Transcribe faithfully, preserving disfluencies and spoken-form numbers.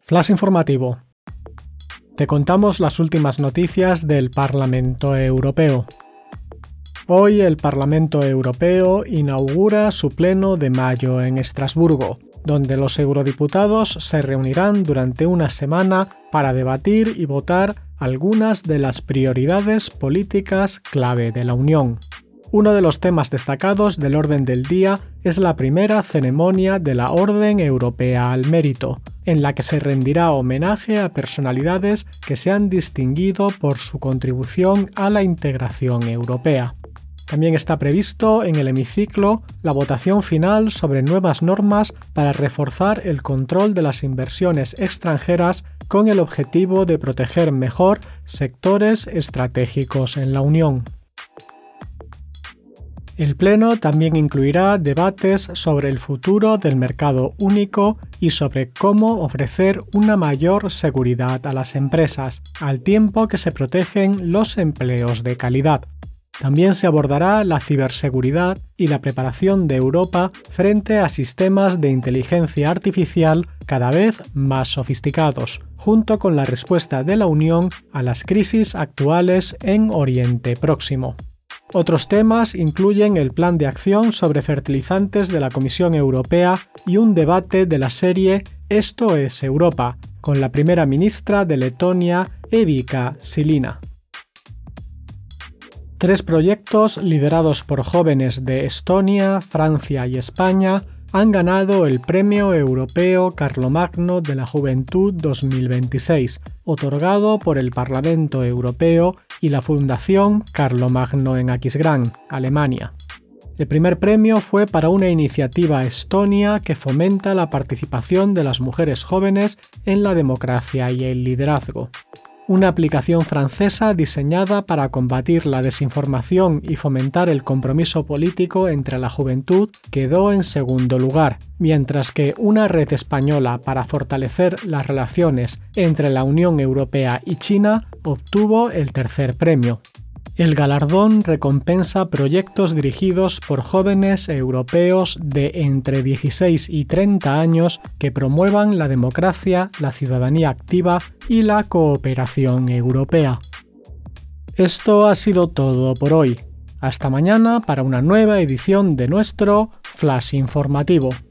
Flash informativo. Te contamos las últimas noticias del Parlamento Europeo. Hoy el Parlamento Europeo inaugura su pleno de mayo en Estrasburgo, donde los eurodiputados se reunirán durante una semana para debatir y votar algunas de las prioridades políticas clave de la Unión. Uno de los temas destacados del orden del día es la primera ceremonia de la Orden Europea al Mérito, en la que se rendirá homenaje a personalidades que se han distinguido por su contribución a la integración europea. También está previsto en el hemiciclo la votación final sobre nuevas normas para reforzar el control de las inversiones extranjeras con el objetivo de proteger mejor sectores estratégicos en la Unión. El Pleno también incluirá debates sobre el futuro del mercado único y sobre cómo ofrecer una mayor seguridad a las empresas, al tiempo que se protegen los empleos de calidad. También se abordará la ciberseguridad y la preparación de Europa frente a sistemas de inteligencia artificial cada vez más sofisticados, junto con la respuesta de la Unión a las crisis actuales en Oriente Próximo. Otros temas incluyen el plan de acción sobre fertilizantes de la Comisión Europea y un debate de la serie Esto es Europa, con la primera ministra de Letonia, Evika Silina. Tres proyectos liderados por jóvenes de Estonia, Francia y España han ganado el Premio Europeo Carlomagno de la Juventud dos mil veintiséis, otorgado por el Parlamento Europeo y la Fundación Carlomagno en Aquisgrán, Alemania. El primer premio fue para una iniciativa estonia que fomenta la participación de las mujeres jóvenes en la democracia y el liderazgo. Una aplicación francesa diseñada para combatir la desinformación y fomentar el compromiso político entre la juventud quedó en segundo lugar, mientras que una red española para fortalecer las relaciones entre la Unión Europea y China obtuvo el tercer premio. El galardón recompensa proyectos dirigidos por jóvenes europeos de entre dieciséis y treinta años que promuevan la democracia, la ciudadanía activa y la cooperación europea. Esto ha sido todo por hoy. Hasta mañana para una nueva edición de nuestro Flash informativo.